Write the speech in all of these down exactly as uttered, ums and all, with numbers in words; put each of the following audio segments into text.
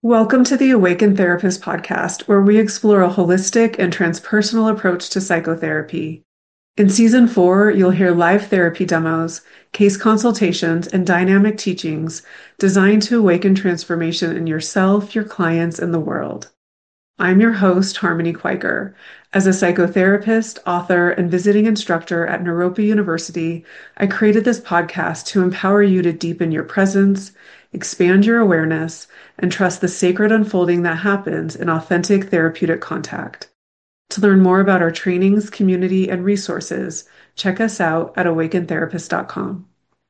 Welcome to the Awaken Therapist podcast, where we explore a holistic and transpersonal approach to psychotherapy. In season four, you'll hear live therapy demos, case consultations, and dynamic teachings designed to awaken transformation in yourself, your clients, and the world. I'm your host, Harmony Quiker. As a psychotherapist, author, and visiting instructor at Naropa University, I created this podcast to empower you to deepen your presence, expand your awareness, and trust the sacred unfolding that happens in authentic therapeutic contact. To learn more about our trainings, community, and resources, check us out at awaken therapist dot com.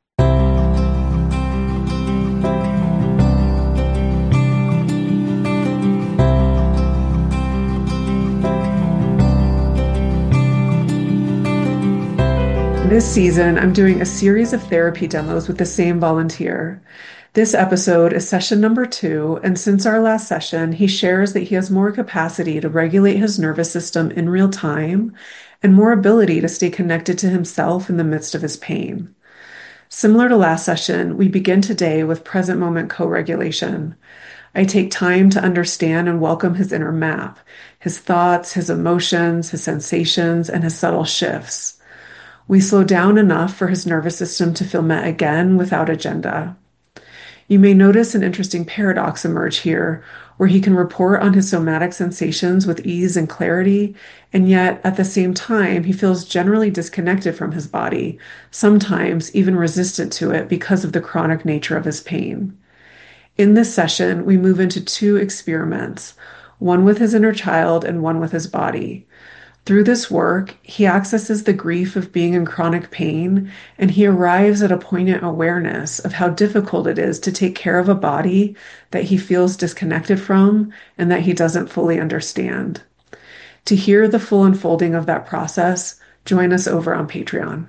This season, I'm doing a series of therapy demos with the same volunteer. This episode is session number two, and since our last session, he shares that he has more capacity to regulate his nervous system in real time and more ability to stay connected to himself in the midst of his pain. Similar to last session, we begin today with present moment co-regulation. I take time to understand and welcome his inner map, his thoughts, his emotions, his sensations, and his subtle shifts. We slow down enough for his nervous system to feel met again without agenda. You may notice an interesting paradox emerge here, where he can report on his somatic sensations with ease and clarity, and yet at the same time, he feels generally disconnected from his body, sometimes even resistant to it because of the chronic nature of his pain. In this session, we move into two experiments, one with his inner child and one with his body. Through this work, he accesses the grief of being in chronic pain, and he arrives at a poignant awareness of how difficult it is to take care of a body that he feels disconnected from and that he doesn't fully understand. To hear the full unfolding of that process, join us over on Patreon.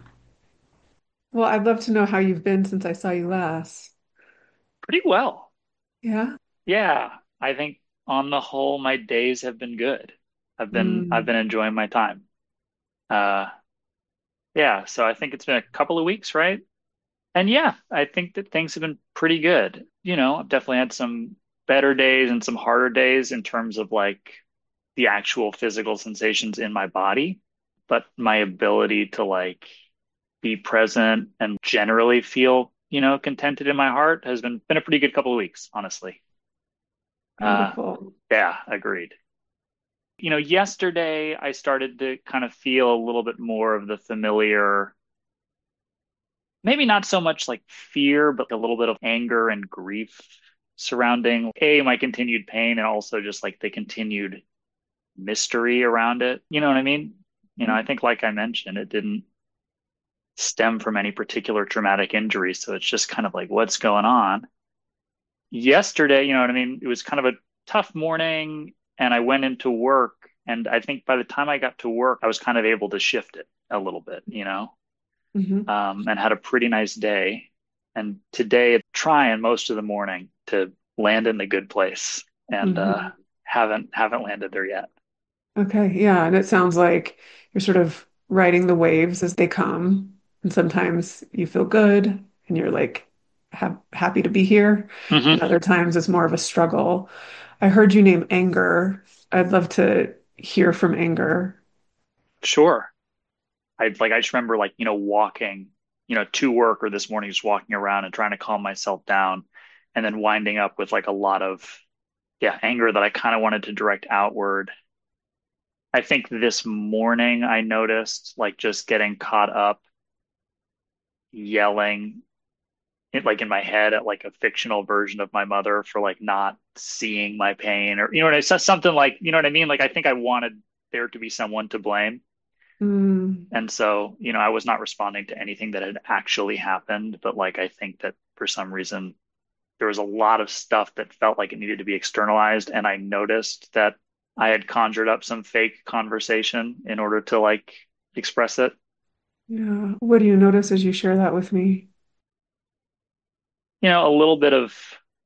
Well, I'd love to know how you've been since I saw you last. Pretty well. Yeah? Yeah, I think on the whole, my days have been good. I've been I've Mm, been enjoying my time. Uh, yeah, so I think it's been a couple of weeks, right? And yeah, I think that things have been pretty good. You know, I've definitely had some better days and some harder days in terms of like the actual physical sensations in my body, but my ability to like be present and generally feel, you know, contented in my heart has been been a pretty good couple of weeks, honestly. Uh, beautiful. yeah, agreed. You know, yesterday I started to kind of feel a little bit more of the familiar, maybe not so much like fear, but a little bit of anger and grief surrounding A, my continued pain, and also just like the continued mystery around it. You know what I mean? You know, I think, like I mentioned, it didn't stem from any particular traumatic injury. So it's just kind of like, what's going on? Yesterday, you know what I mean? It was kind of a tough morning, and I went into work. And I think by the time I got to work, I was kind of able to shift it a little bit, you know, Mm-hmm. um, and had a pretty nice day. And today, trying most of the morning to land in the good place, and uh, Mm-hmm. haven't haven't landed there yet. Okay, yeah, and it sounds like you're sort of riding the waves as they come, and sometimes you feel good and you're like ha happy to be here, and Hmm. other times it's more of a struggle. I heard you name anger. I'd love to hear from anger. Sure. I like I just remember like, you know, walking, you know, to work or this morning, just walking around and trying to calm myself down and then winding up with like a lot of, yeah, anger that I kind of wanted to direct outward. I think this morning I noticed like just getting caught up yelling it like in my head at like a fictional version of my mother for like not seeing my pain or you know what I said something like you know what I mean? Like I think I wanted there to be someone to blame. Mm, And so, you know, I was not responding to anything that had actually happened, but like I think that for some reason there was a lot of stuff that felt like it needed to be externalized. And I noticed that I had conjured up some fake conversation in order to like express it. yeah. What do you notice as you share that with me? You know, a little bit of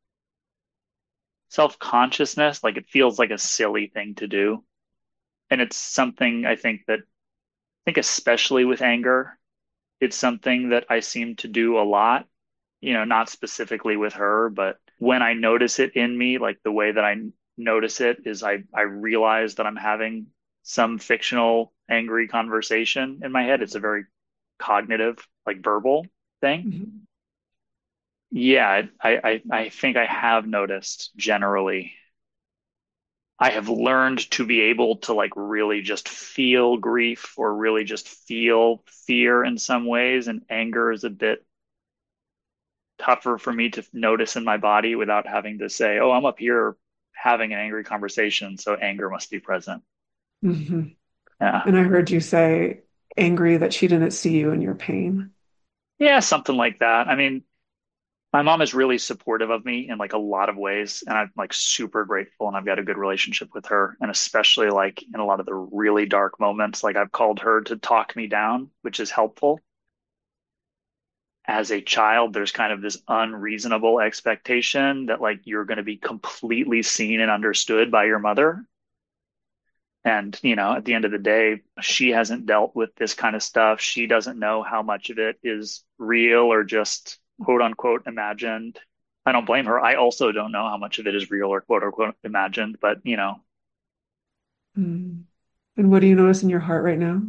self-consciousness, like it feels like a silly thing to do. And it's something I think that I think especially with anger, it's something that I seem to do a lot, you know, not specifically with her, but when I notice it in me, like the way that I notice it is I I realize that I'm having some fictional angry conversation in my head. It's a very cognitive, like verbal thing. Mhm. Yeah, I I I think I have noticed generally. I have learned to be able to like really just feel grief or really just feel fear in some ways, and anger is a bit tougher for me to notice in my body without having to say, "Oh, I'm up here having an angry conversation, so anger must be present." Mhm. Yeah. And I heard you say angry that she didn't see you in your pain. Yeah, something like that. I mean, my mom is really supportive of me in like a lot of ways, and I'm like super grateful and I've got a good relationship with her, and especially like in a lot of the really dark moments, like I've called her to talk me down, which is helpful. As a child, there's kind of this unreasonable expectation that like you're going to be completely seen and understood by your mother. And, you know, at the end of the day, she hasn't dealt with this kind of stuff. She doesn't know how much of it is real or just quote unquote imagined. I don't blame her. I also don't know how much of it is real or quote unquote imagined, but, you know, Mm. And what do you notice in your heart right now?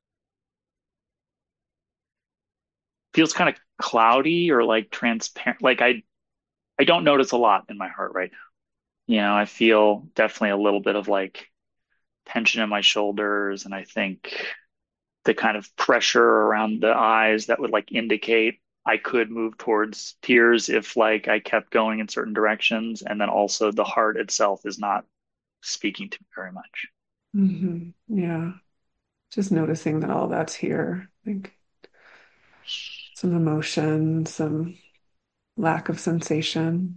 feels kind of cloudy or like transparent. Like I, I don't notice a lot in my heart right now. You know, I feel definitely a little bit of like tension in my shoulders. And I think the kind of pressure around the eyes that would like indicate I could move towards tears if like I kept going in certain directions. And then also the heart itself is not speaking to me very much. Hmm. Yeah. Just noticing that all that's here. Like some emotion, some lack of sensation.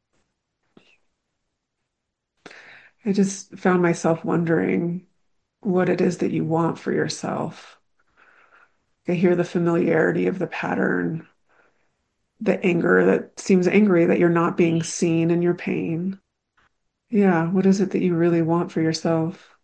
I just found myself wondering what it is that you want for yourself. I hear the familiarity of the pattern, the anger that seems angry that you're not being seen in your pain. Yeah, what is it that you really want for yourself?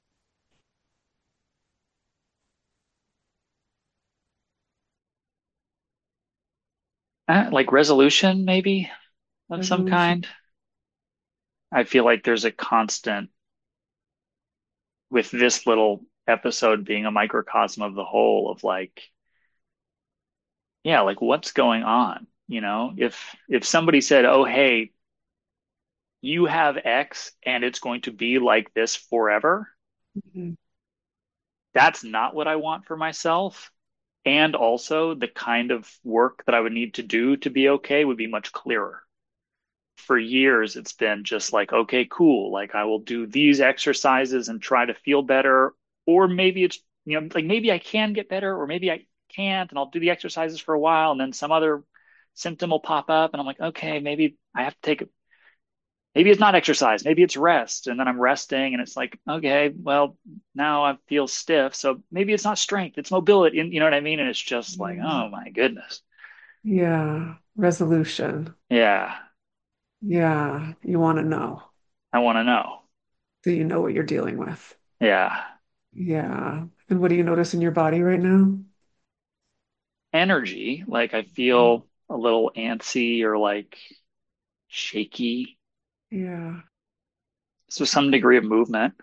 Uh, like resolution, maybe of some Resolution. kind. I feel like there's a constant with this little episode being a microcosm of the whole of like, yeah, like what's going on? You know, if if somebody said, "Oh, hey, you have X and it's going to be like this forever," Mhm. that's not what I want for myself. And also, the kind of work that I would need to do to be okay would be much clearer. For years, it's been just like, okay, cool. Like, I will do these exercises and try to feel better. Or maybe it's, you know, like maybe I can get better, or maybe I can't, and I'll do the exercises for a while, and then some other symptom will pop up, and I'm like, okay, maybe I have to take maybe it's not exercise, maybe it's rest. And then I'm resting and it's like, okay, well, now I feel stiff. So maybe it's not strength, it's mobility. And you know what I mean? And it's just like, Mm. oh my goodness. Yeah, resolution. Yeah, Yeah, you want to know. I want to know. So you know what you're dealing with. Yeah. Yeah. And what do you notice in your body right now? Energy, like I feel a little antsy or like shaky. Yeah. So some degree of movement.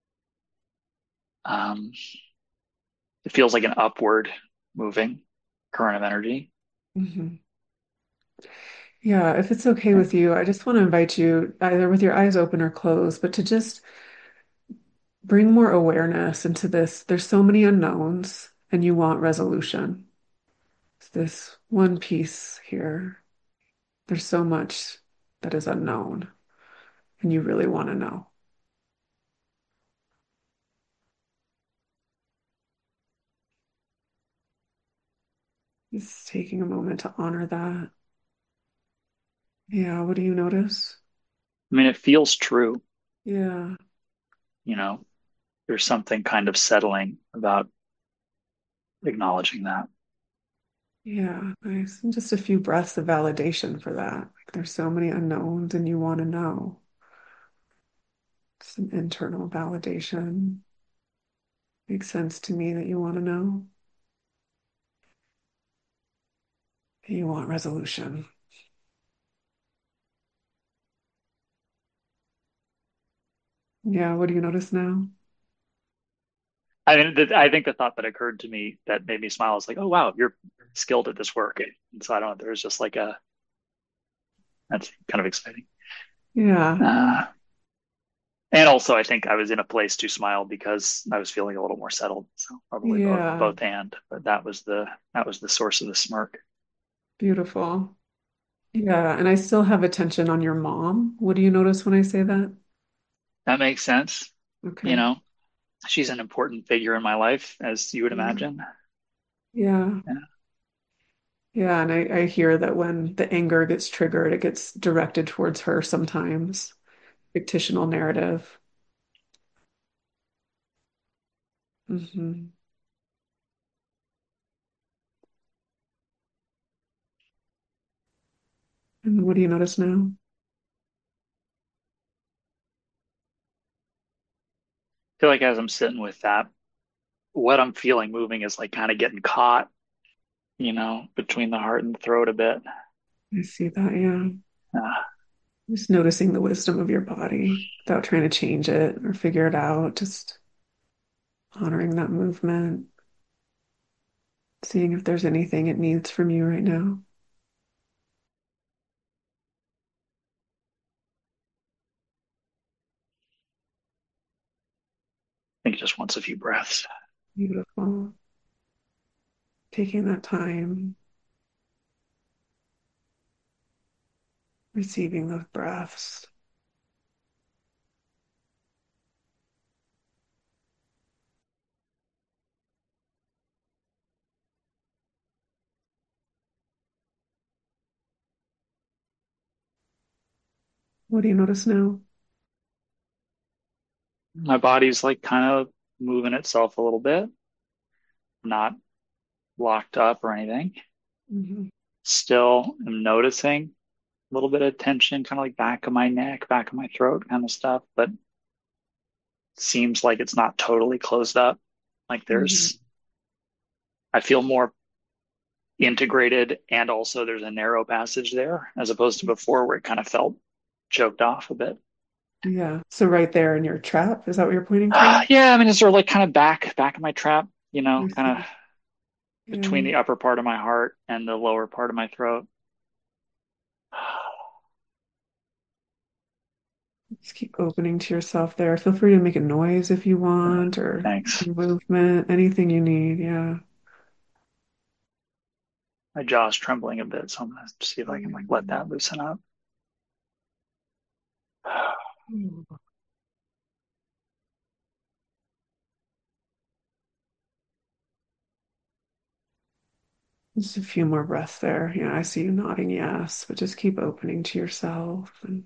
Um, it feels like an upward moving current of energy. Hmm. Yeah, if it's okay Yeah. with you, I just want to invite you, either with your eyes open or closed, but to just bring more awareness into this. There's so many unknowns, and you want resolution. It's this one piece here. There's so much that is unknown, and you really want to know. Just taking a moment to honor that. Yeah, what do you notice? I mean, it feels true, Yeah, you know, there's something kind of settling about acknowledging that. yeah, nice. And just a few breaths of validation for that. Like there's so many unknowns, and you want to know. Some internal validation. Makes sense to me that you want to know. You want resolution. Yeah, what do you notice now? I mean, the, I think the thought that occurred to me that made me smile is like, oh wow, you're skilled at this work. And so I don't know, there's just like a that's kind of exciting. Yeah, Uh, and also, I think I was in a place to smile because I was feeling a little more settled. So probably both yeah, both and, but that was the that was the source of the smirk. beautiful. Yeah, and I still have attention on your mom. What do you notice when I say that? That makes sense. You Okay. know, she's an important figure in my life, as you would Yeah. imagine. Yeah. Yeah. Yeah, and I, I hear that when the anger gets triggered, it gets directed towards her sometimes. Fictional narrative. Hmm. And what do you notice now? I feel like as I'm sitting with that, what I'm feeling moving is like kind of getting caught, you know, between the heart and the throat a bit. I see that, yeah. Uh, Just noticing the wisdom of your body without trying to change it or figure it out, just honoring that movement, seeing if there's anything it needs from you right now. I think it just wants a few breaths. Beautiful. Taking that time, receiving those breaths. What do you notice now? My body's like kind of moving itself a little bit, not locked up or anything. Hmm. Still am noticing a little bit of tension, kind of like back of my neck, back of my throat kind of stuff, but seems like it's not totally closed up. Like Hmm. there's, I feel more integrated and also there's a narrow passage there as opposed to before where it kind of felt choked off a bit. Yeah. So right there in your trap, is that what you're pointing to? Yeah, I mean, it's sort of like kind of back, back of my trap, you know, I kind of see. between Yeah. the upper part of my heart and the lower part of my throat. Just keep opening to yourself there. Feel free to make a noise if you want or Thanks. movement, anything you need. Yeah. My jaw's trembling a bit, so I'm gonna see if I can like let Yeah. that loosen up. Just a few more breaths there. Yeah, I see you nodding yes, but just keep opening to yourself and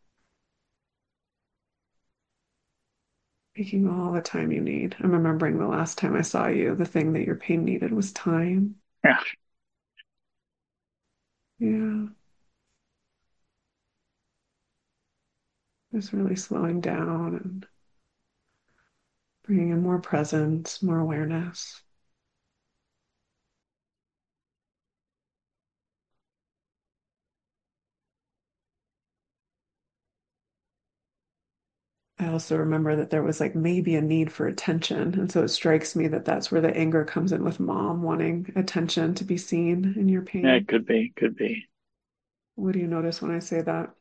taking all the time you need. I'm remembering the last time I saw you, the thing that your pain needed was time. Yeah, Yeah, just really slowing down and bringing in more presence, more awareness. I also remember that there was like maybe a need for attention. And so it strikes me that that's where the anger comes in with mom wanting attention to be seen in your yeah, pain. it could be, could be. What do you notice when I say that?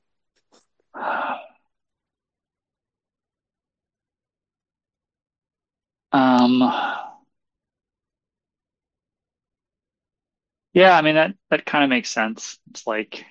Um, yeah, I mean that that kind of makes sense. It's like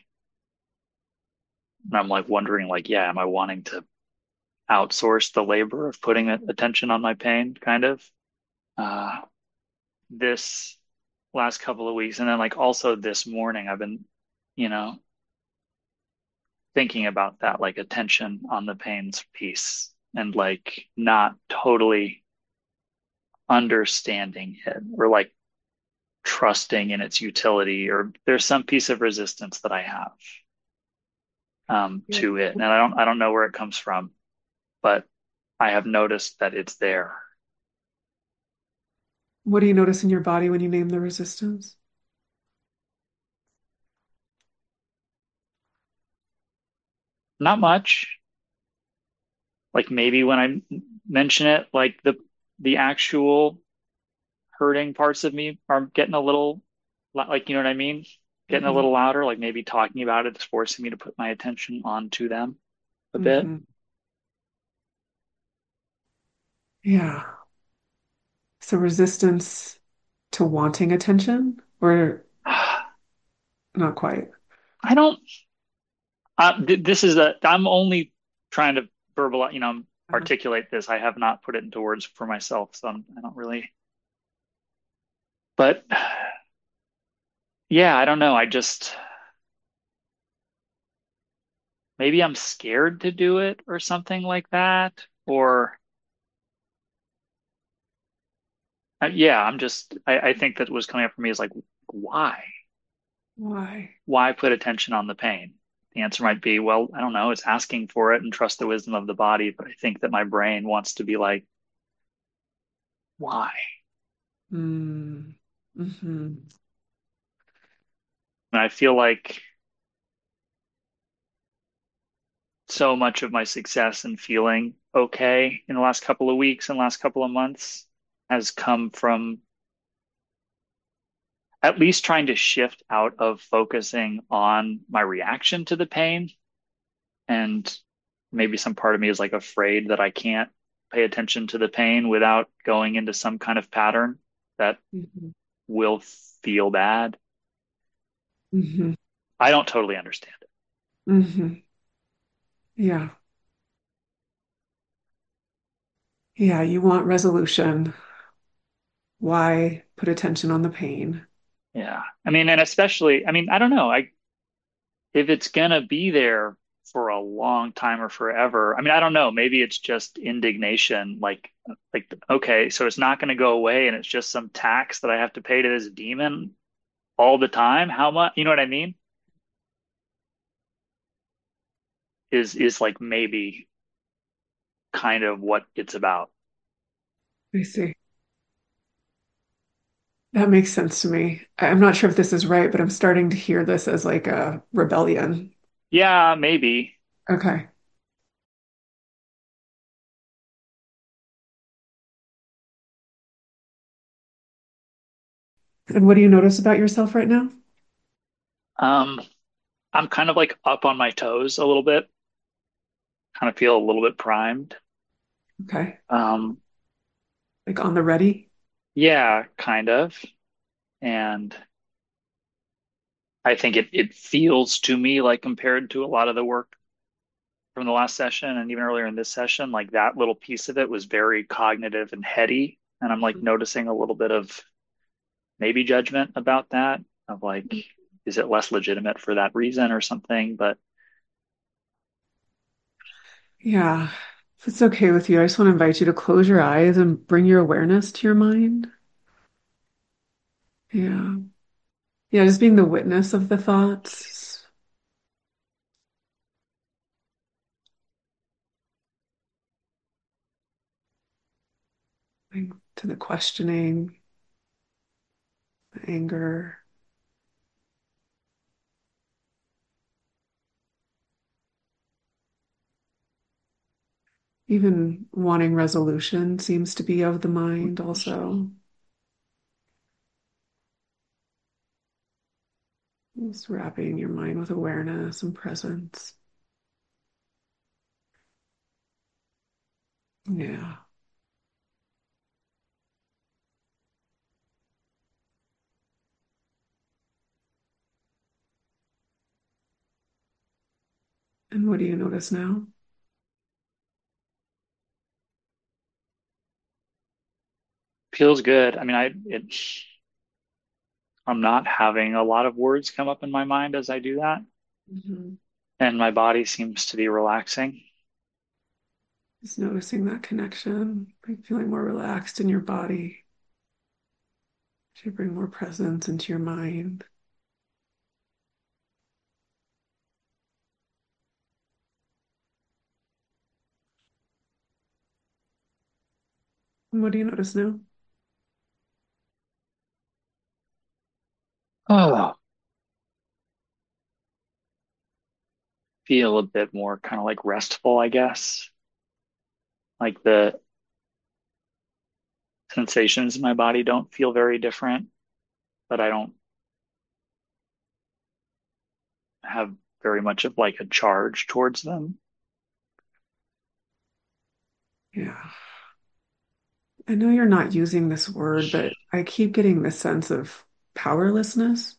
I'm like wondering, like, yeah, am I wanting to outsource the labor of putting attention on my pain, kind of? Uh, this last couple of weeks, and then like also this morning, I've been, you know, thinking about that, like attention on the pains piece, and like not totally understanding it or like trusting in its utility, or there's some piece of resistance that I have um, Yeah. to it, and I don't I don't know where it comes from, but I have noticed that it's there. What do you notice in your body when you name the resistance? Not much. like maybe when I mention it, like the the actual hurting parts of me are getting a little like, you know what I mean? Getting a Hmm. little louder, like maybe talking about it is forcing me to put my attention onto them a bit. Hmm. Yeah. So resistance to wanting attention, or not quite? I don't, uh, th this is a, I'm only trying to verbalize, you know, Uh-huh. articulate this. I have not put it into words for myself, so I'm, I don't really, but yeah, I don't know. I just, maybe I'm scared to do it or something like that. Or, uh, yeah, I'm just, I, I think that was coming up for me is like, why? Why? Why put attention on the pain? The answer might be, well, I don't know, it's asking for it and trust the wisdom of the body. But I think that my brain wants to be like, why? Mm. Hmm. And I feel like so much of my success and feeling okay in the last couple of weeks and last couple of months has come from at least trying to shift out of focusing on my reaction to the pain. And maybe some part of me is like afraid that I can't pay attention to the pain without going into some kind of pattern that Hmm. will feel bad. Hmm. I don't totally understand it. Hmm. Yeah. Yeah, you want resolution. Why put attention on the pain? Yeah. I mean, and especially, I mean, I don't know. I if it's gonna be there for a long time or forever, I mean, I don't know. Maybe it's just indignation, like like okay, so it's not gonna go away and it's just some tax that I have to pay to this demon all the time. How much, you know what I mean? Is is like maybe kind of what it's about. I see. That makes sense to me. I- I'm not sure if this is right, but I'm starting to hear this as like a rebellion. Yeah, maybe. Okay. And what do you notice about yourself right now? Um, I'm kind of like up on my toes a little bit, kind of feel a little bit primed. Okay. Um, Like on the ready? yeah, kind of. And I think it it feels to me like compared to a lot of the work from the last session and even earlier in this session, like that little piece of it was very cognitive and heady. And I'm like noticing a little bit of maybe judgment about that, of like, is it less legitimate for that reason or something? But Yeah. If it's okay with you, I just want to invite you to close your eyes and bring your awareness to your mind. Yeah. Yeah, just being the witness of the thoughts, like, to the questioning, the anger, even wanting resolution seems to be of the mind also. Just wrapping your mind with awareness and presence. Yeah. And what do you notice now? feels good. I mean, I it I'm not having a lot of words come up in my mind as I do that, Mhm. and my body seems to be relaxing. Just noticing that connection, like feeling more relaxed in your body. To bring more presence into your mind. And what do you notice now? Oh, feel a bit more kind of like restful, I guess. Like the sensations in my body don't feel very different, but I don't have very much of like a charge towards them. Yeah. I know you're not using this word, but I keep getting the sense of powerlessness.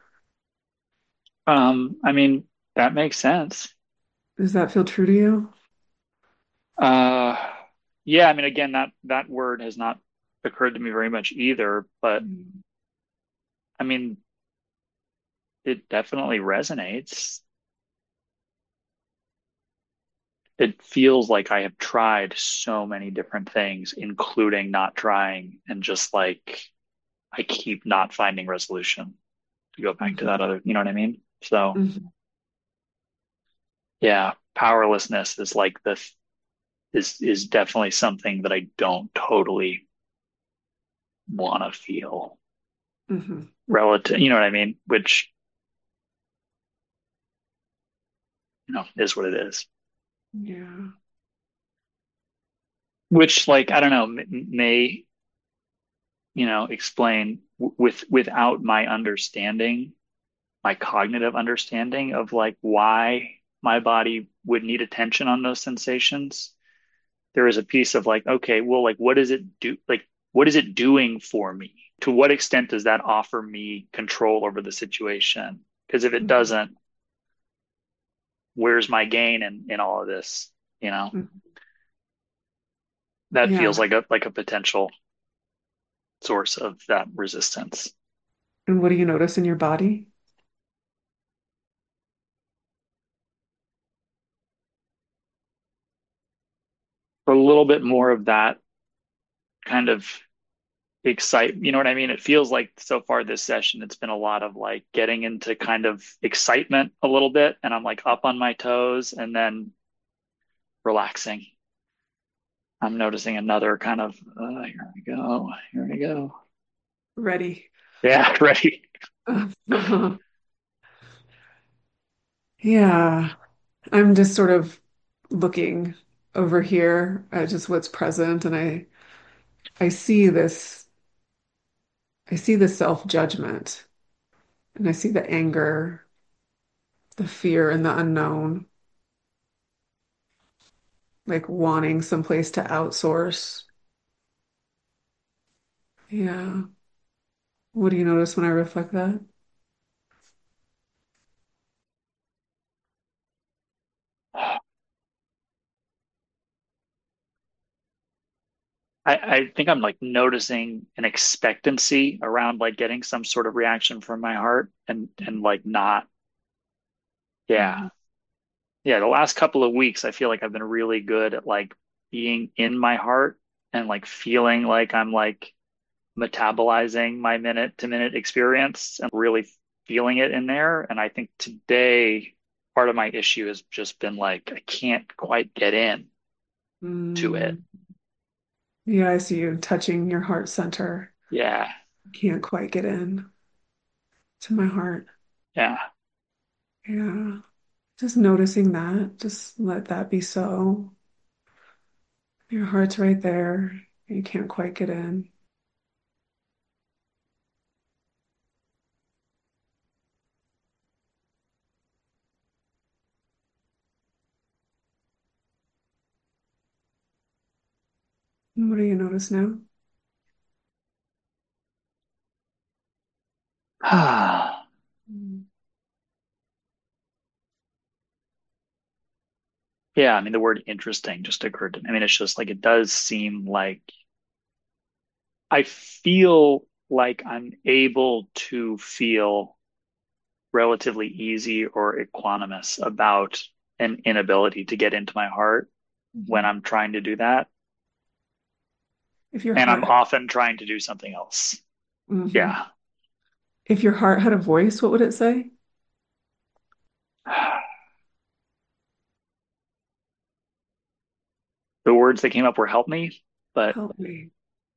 Um, I mean, that makes sense. Does that feel true to you? Uh, yeah, I mean, again, that that word has not occurred to me very much either, but Mm. I mean, it definitely resonates. It feels like I have tried so many different things, including not trying, and just like I keep not finding resolution to go back to Mhm. that other, you know what I mean? So, Mhm. yeah, powerlessness is like the is is definitely something that I don't totally want to feel Mhm. relative, you know what I mean? Which, you know, is what it is. Yeah. Which, like, I don't know, may, you know, explain with without my understanding, my cognitive understanding of like why my body would need attention on those sensations. There is a piece of like, okay, well, like, what does it do? Like, what is it doing for me? To what extent does that offer me control over the situation? Because if it Mhm. doesn't, where's my gain in in all of this? You know, Mhm. that feels Yeah. like a like a potential source of that resistance. And what do you notice in your body? A little bit more of that kind of excite, you know what I mean? It feels like so far this session, it's been a lot of like getting into kind of excitement a little bit, and I'm like up on my toes and then relaxing. I'm noticing another kind of, uh, here we go, here we go. Ready. Yeah, ready. Yeah. I'm just sort of looking over here at just what's present, and I I see this I see the self-judgment, and I see the anger, the fear, and the unknown, like wanting someplace to outsource. Yeah. What do you notice when I reflect that? I, I think I'm like noticing an expectancy around like getting some sort of reaction from my heart and and like not, yeah. Mhm. Yeah, the last couple of weeks, I feel like I've been really good at like being in my heart and like feeling like I'm like metabolizing my minute to minute experience and really feeling it in there. And I think today, part of my issue has just been like, I can't quite get in to it. Mm. Yeah, I see you touching your heart center. Yeah. Can't quite get in to my heart. Yeah. Yeah. Just noticing that. Just let that be so. Your heart's right there. You can't quite get in. What do you notice now? Mm. Yeah. I mean, the word interesting just occurred to me. I mean, it's just like, it does seem like I feel like I'm able to feel relatively easy or equanimous about an inability to get into my heart when Mhm. I'm trying to do that. If your And heart I'm had, often trying to do something else. Mhm. Yeah. If your heart had a voice, what would it say? The words that came up were help me, but Help me.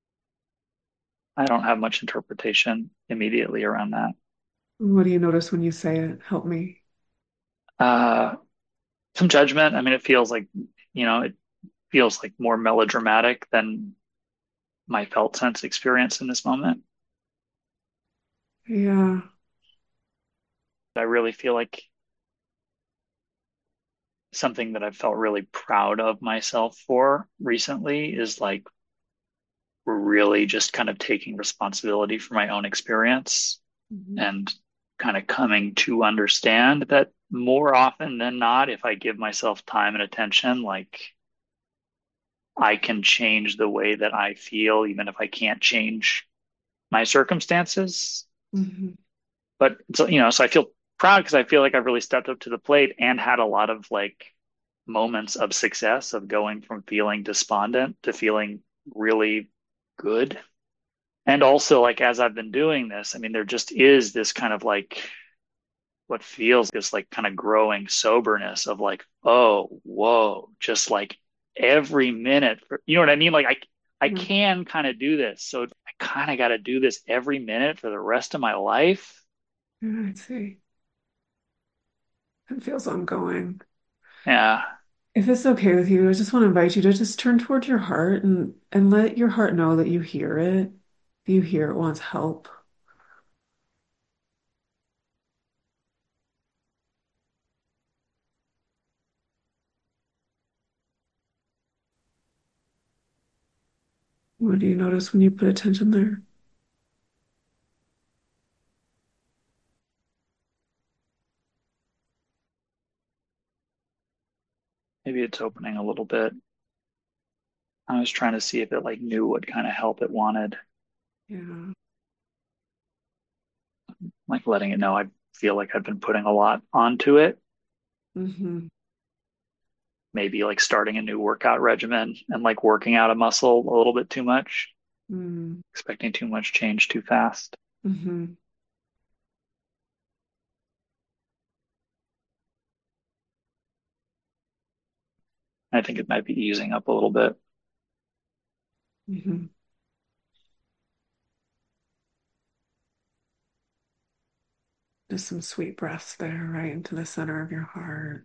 I don't have much interpretation immediately around that. What do you notice when you say it? Help me. Uh, some judgment. I mean, it feels like, you know, it, feels like more melodramatic than my felt sense experience in this moment. Yeah. I really feel like something that I've felt really proud of myself for recently is like really just kind of taking responsibility for my own experience Mhm. and kind of coming to understand that more often than not, if I give myself time and attention, like I can change the way that I feel, even if I can't change my circumstances. Mhm. But so, you know, so I feel proud because I feel like I've really stepped up to the plate and had a lot of like moments of success of going from feeling despondent to feeling really good. And also, like, as I've been doing this, I mean, there just is this kind of like what feels this like kind of growing soberness of like, oh, whoa, just like every minute, for, you know what I mean? Like, I, I Yeah. can kind of do this. So I kind of got to do this every minute for the rest of my life. Yeah, I see. It feels ongoing. Yeah. If it's okay with you, I just want to invite you to just turn towards your heart and and let your heart know that you hear it. You hear it wants help. What do you notice when you put attention there? Maybe it's opening a little bit. I was trying to see if it like knew what kind of help it wanted, Yeah. like letting it know I feel like I've been putting a lot onto it. Mm-hmm. Maybe like starting a new workout regimen and like working out a muscle a little bit too much, Mm-hmm. expecting too much change too fast. Mm-hmm. I think it might be easing up a little bit. Mm-hmm. Just some sweet breaths there, right into the center of your heart.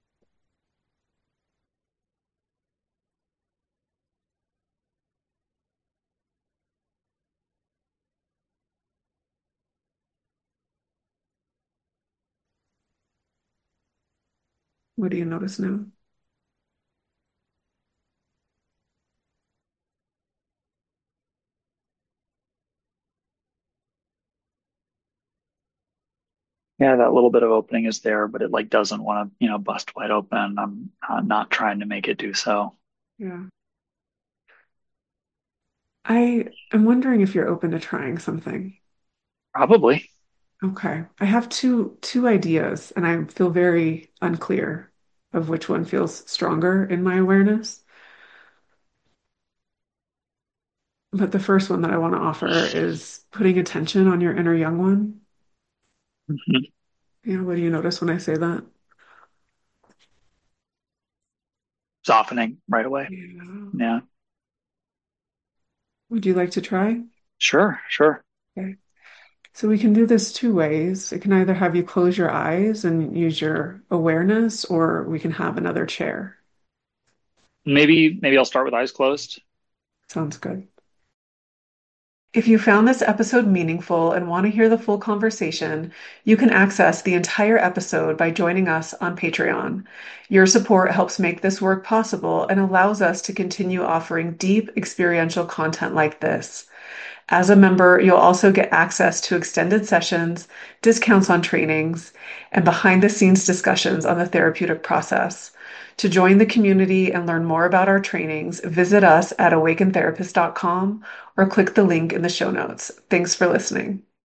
What do you notice now? Yeah, that little bit of opening is there, but it like doesn't want to, you know, bust wide open. I'm not, not trying to make it do so. Yeah. I am wondering if you're open to trying something. Probably. Okay. I have two two ideas and I feel very unclear of which one feels stronger in my awareness. But the first one that I want to offer is putting attention on your inner young one. Mhm. You know, what do you notice when I say that? Softening right away. Yeah. Yeah, Would you like to try? sure, sure. Okay. So we can do this two ways. It can either have you close your eyes and use your awareness, or we can have another chair. Maybe, maybe I'll start with eyes closed. Sounds good. If you found this episode meaningful and want to hear the full conversation, you can access the entire episode by joining us on Patreon. Your support helps make this work possible and allows us to continue offering deep experiential content like this. As a member, you'll also get access to extended sessions, discounts on trainings, and behind the scenes discussions on the therapeutic process. To join the community and learn more about our trainings, visit us at awaken therapist dot com or click the link in the show notes. Thanks for listening.